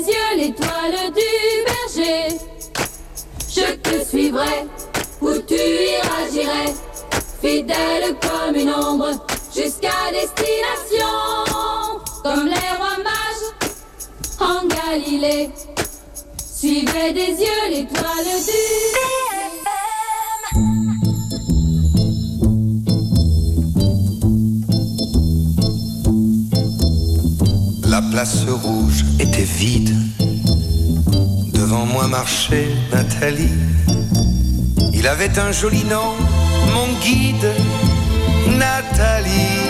yeux l'étoile du berger. Je te suivrai, où tu iras j'irai, fidèle comme une ombre, jusqu'à destination. Comme les rois mages en Galilée, suivez des yeux l'étoile du La place rouge était vide. Devant moi marchait Nathalie. Il avait un joli nom, mon guide, Nathalie.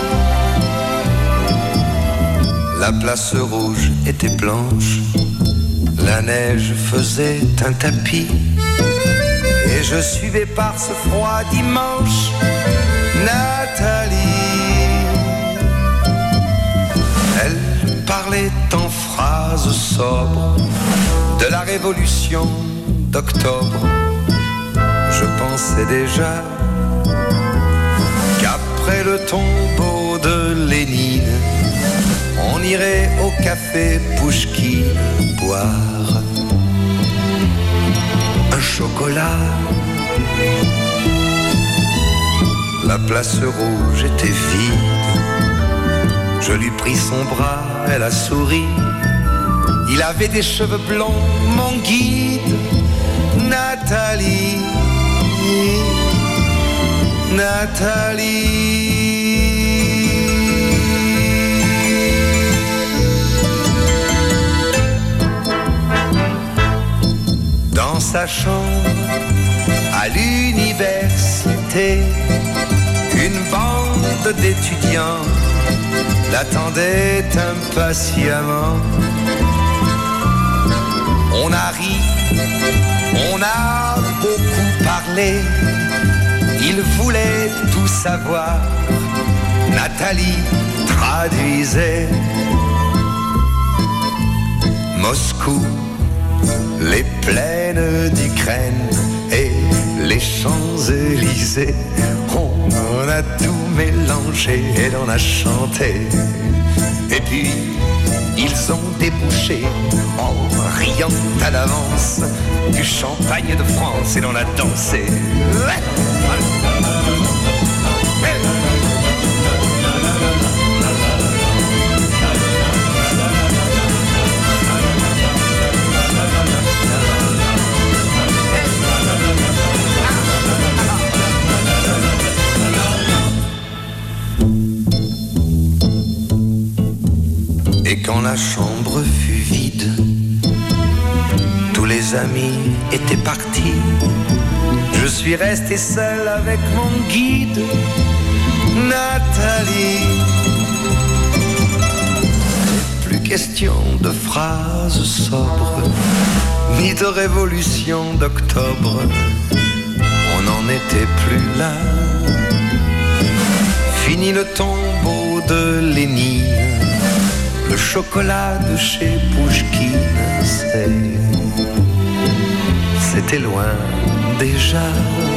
La place rouge était blanche. La neige faisait un tapis. Et je suivais par ce froid dimanche Nathalie. Elle parlait en phrases sobres de la révolution d'octobre. Je pensais déjà qu'après le tombeau de Lénine, on irait au café Pouchkine boire un chocolat. La place rouge était vide. Je lui pris son bras, elle a souri. Il avait des cheveux blonds, mon guide, Nathalie. Nathalie. Dans sa chambre, à l'université, une bande d'étudiants l'attendait impatiemment. On a ri, on a beaucoup parlé. Il voulait tout savoir. Nathalie traduisait. Moscou, les plaines d'Ukraine et les Champs-Élysées. On a tout mélangé et l'on a chanté. Et puis ils ont débouché en riant à l'avance du champagne de France et l'on a dansé. Et quand la chambre fut vide, tous les amis étaient partis. Je suis resté seul avec mon guide, Nathalie. Plus question de phrases sobres, ni de révolution d'octobre. On n'en était plus là. Fini le tombeau de Lénine. Le chocolat de chez Pouchkine, c'était loin déjà.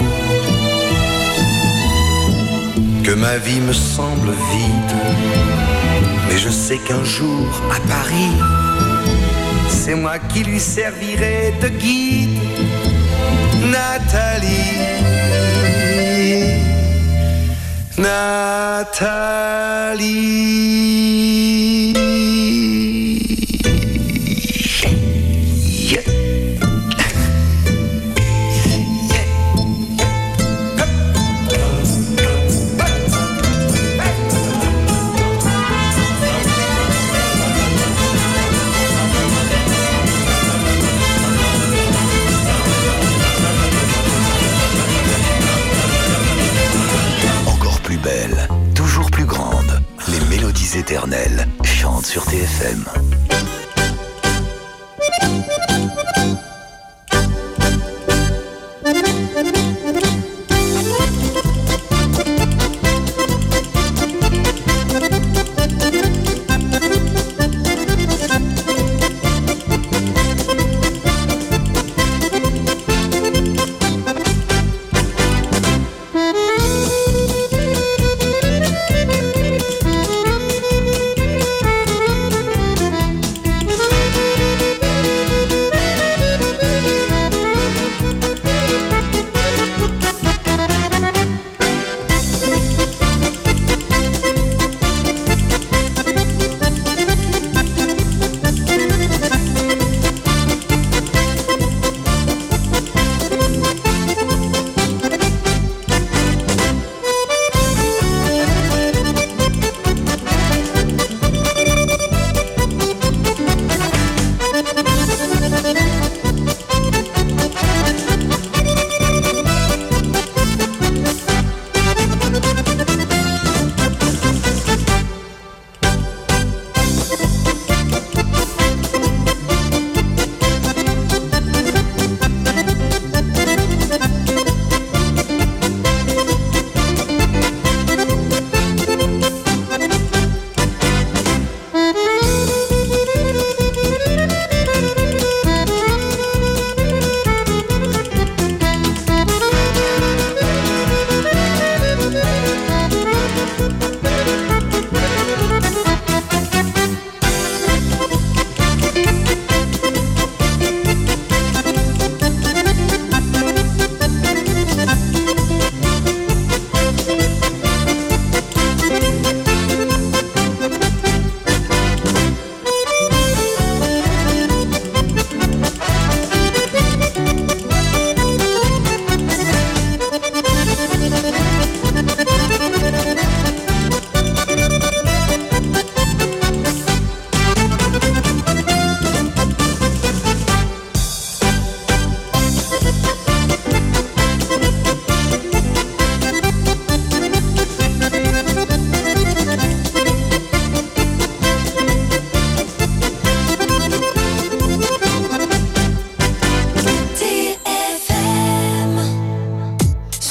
Que ma vie me semble vide, mais je sais qu'un jour à Paris, c'est moi qui lui servirai de guide, Nathalie. Nathalie. Toujours plus grande, les mélodies éternelles chantent sur TFM.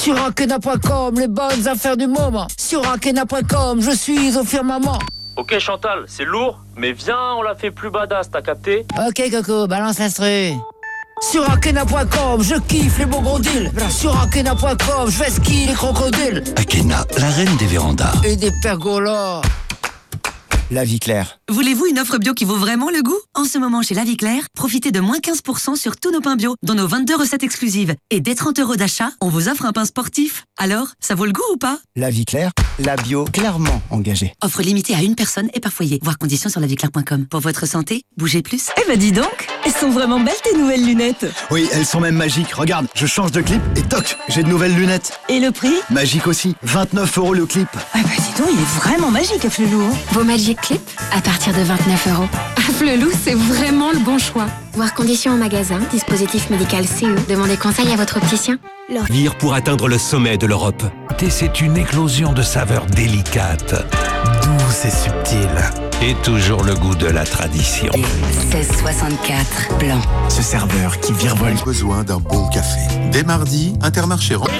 Sur Akena.com, les bonnes affaires du moment. Sur Akena.com, je suis au firmament. Ok Chantal, c'est lourd, mais viens, on la fait plus badass, t'as capté? Ok Coco, balance l'instru. Sur Akena.com, je kiffe les beaux gros deals. Sur Akena.com, je vais skier les crocodiles. Akena, la reine des vérandas. Et des pergolas. La Vie Claire. Voulez-vous une offre bio qui vaut vraiment le goût? En ce moment, chez La Vie Claire, profitez de moins 15% sur tous nos pains bio, dont nos 22 recettes exclusives. Et dès 30 € d'achat, on vous offre un pain sportif. Alors, ça vaut le goût ou pas? La Vie Claire, la bio clairement engagée. Offre limitée à une personne et par foyer. Voir conditions sur laviclaire.com. Pour votre santé, bougez plus. Eh ben dis donc, elles sont vraiment belles tes nouvelles lunettes. Oui, elles sont même magiques. Regarde, je change de clip et toc, j'ai de nouvelles lunettes. Et le prix? Magique aussi, 29 € le clip. Ah bah dis donc, il est vraiment magique Afflelou. Vos Magic Clip à partir de 29 €. Afflelou, c'est vraiment le bon choix. Voir conditions en magasin, dispositif médical CE. Demandez conseil à votre opticien. Vire pour atteindre le sommet de l'Europe. C'est une éclosion de saveurs délicates, douces et subtiles. Et toujours le goût de la tradition. 1664 blanc. Ce serveur qui virevolte. Besoin d'un bon café. Dès mardi, Intermarché rend.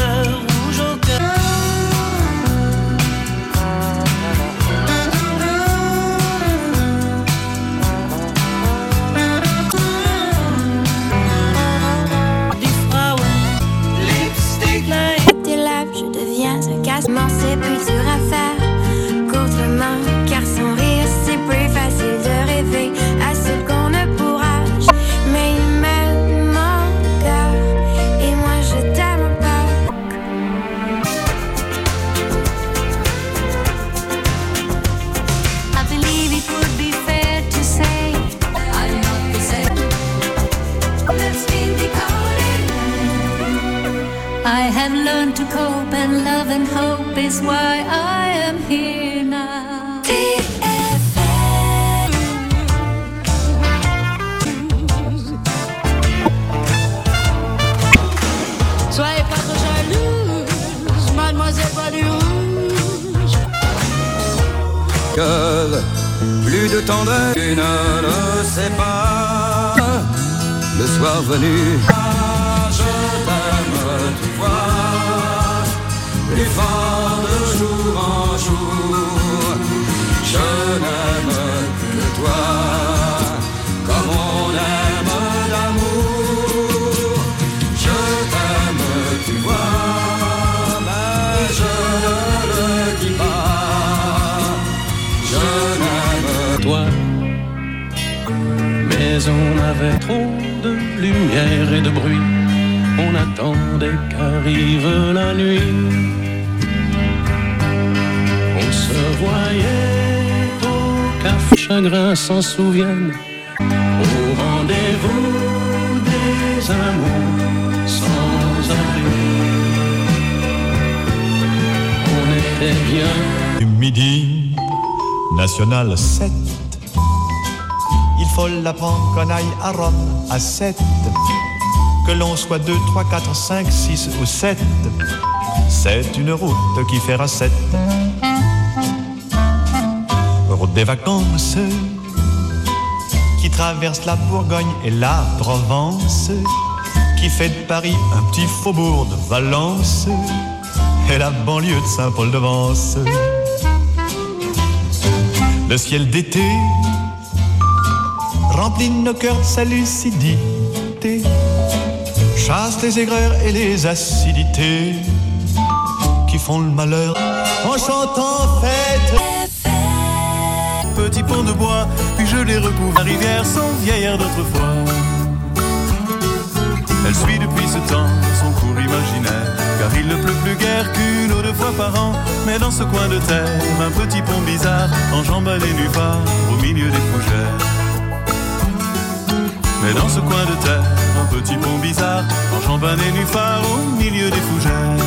C'est plus dur à faire qu'autrement, car sans rire c'est plus facile de rêver à ce qu'on ne pourra. Mais il m'aime mon cœur et moi je t'aime pas. I believe it would be fair to say I'm not the same. Let's be decoded. I have learned to cope and love and hope is why I am here now. TFM. Soyez pas trop jalouse, mademoiselle Bois du Rouge. Que plus de tendresse, tu ne le sais pas. Le soir venu, je t'aime, tu vois. Plus fort de jour en jour, je n'aime que toi, comme on aime l'amour. Je t'aime, tu vois, mais je ne le dis pas. Je n'aime toi, mais on avait trop de lumière et de bruit. On attendait qu'arrive la nuit. On se voyait au café, chagrin s'en souvienne. Au rendez-vous des amours sans abri. On était bien. Du midi, National 7. Il faut l'apprendre qu'on aille à Rome à 7. Que l'on soit 2, 3, 4, 5, 6 ou 7. C'est une route qui fera 7. Route des vacances qui traverse la Bourgogne et la Provence, qui fait de Paris un petit faubourg de Valence et la banlieue de Saint-Paul-de-Vence. Le ciel d'été remplit nos cœurs de sa lucidité, chasse les aigreurs et les acidités qui font le malheur en chantant fête. Petit pont de bois, puis je les recouvre. La rivière sans vieillard d'autrefois. Elle suit depuis ce temps son cours imaginaire, car il ne pleut plus guère qu'une ou 2 fois par an. Mais dans ce coin de terre, un petit pont bizarre enjambe les nénuphars au milieu des fougères. Mais dans ce coin de terre, un petit pont bizarre enjambe les nénuphars au milieu des fougères.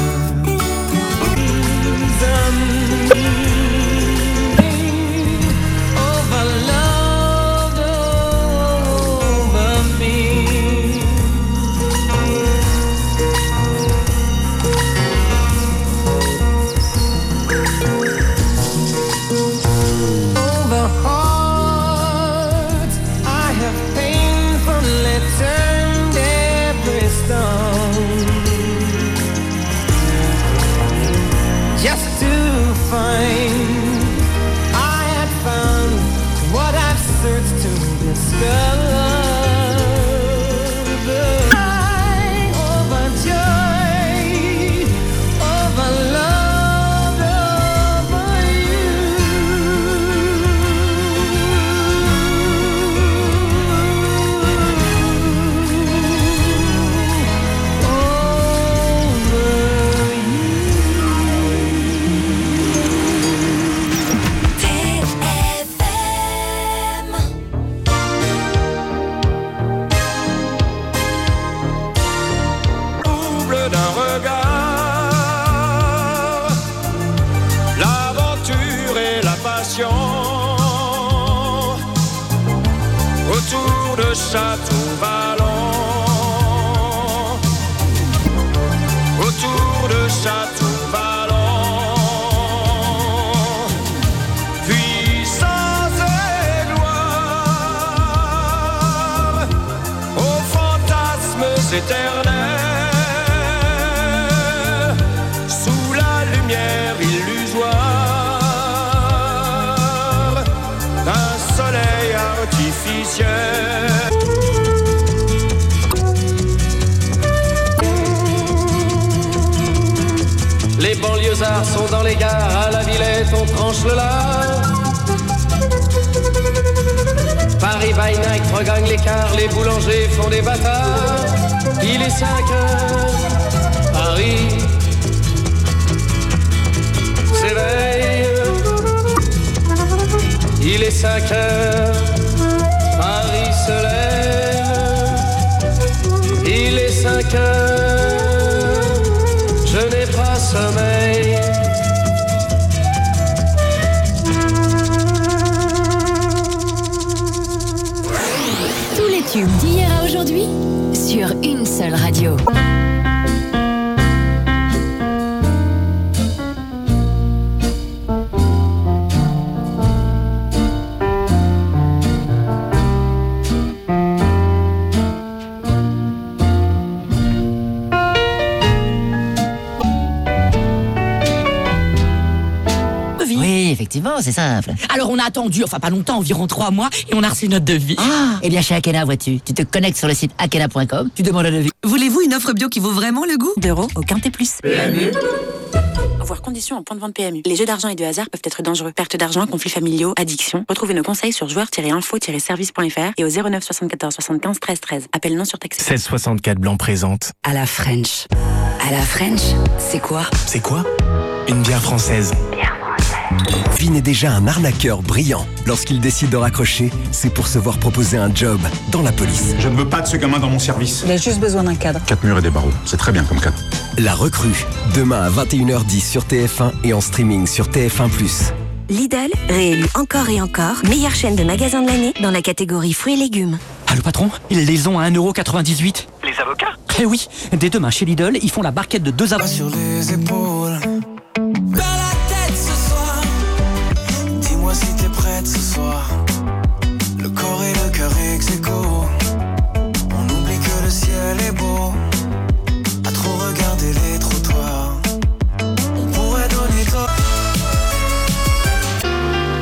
de Château-Vallon, autour de Château-Vallon, puissance et gloire, aux fantasmes éternels, sous la lumière illusoire d'un soleil artificiel. Les banlieusards sont dans les gares, à la Villette on tranche le lard. Paris by night regagne l'écart, les boulangers font des bâtards. Il est 5 heures, Paris s'éveille. Il est 5 heures, Paris se lève. Il est 5 heures, je n'ai pas sommeil. Tous les tubes d'hier à aujourd'hui sur une seule radio. Effectivement, c'est simple. Alors on a attendu, enfin pas longtemps, environ 3 mois, et on a reçu notre devis. Ah, eh bien chez Akena, vois-tu, tu te connectes sur le site akena.com, tu demandes le devis. Voulez-vous une offre bio qui vaut vraiment le goût d'euros au Quintet Plus. PMU. Voir conditions en point de vente PMU. Les jeux d'argent et de hasard peuvent être dangereux. Perte d'argent, conflits familiaux, addiction. Retrouvez nos conseils sur joueurs-info-service.fr et au 09 74 75 13 13. Appel non surtaxé. 1664 Blanc présente. À la French. À la French, c'est quoi? C'est quoi? Une bière française. Vin est déjà un arnaqueur brillant. Lorsqu'il décide de raccrocher, c'est pour se voir proposer un job dans la police. Je ne veux pas de ce gamin dans mon service. Il a juste besoin d'un cadre. 4 murs et des barreaux, c'est très bien comme cadre. La recrue, demain à 21h10 sur TF1 et en streaming sur TF1+. Lidl, réélu encore et encore, meilleure chaîne de magasins de l'année dans la catégorie fruits et légumes. Ah, le patron, ils les ont à 1,98 €. Les avocats? Eh oui, dès demain chez Lidl, ils font la barquette de 2 avocats. Sur les épaules.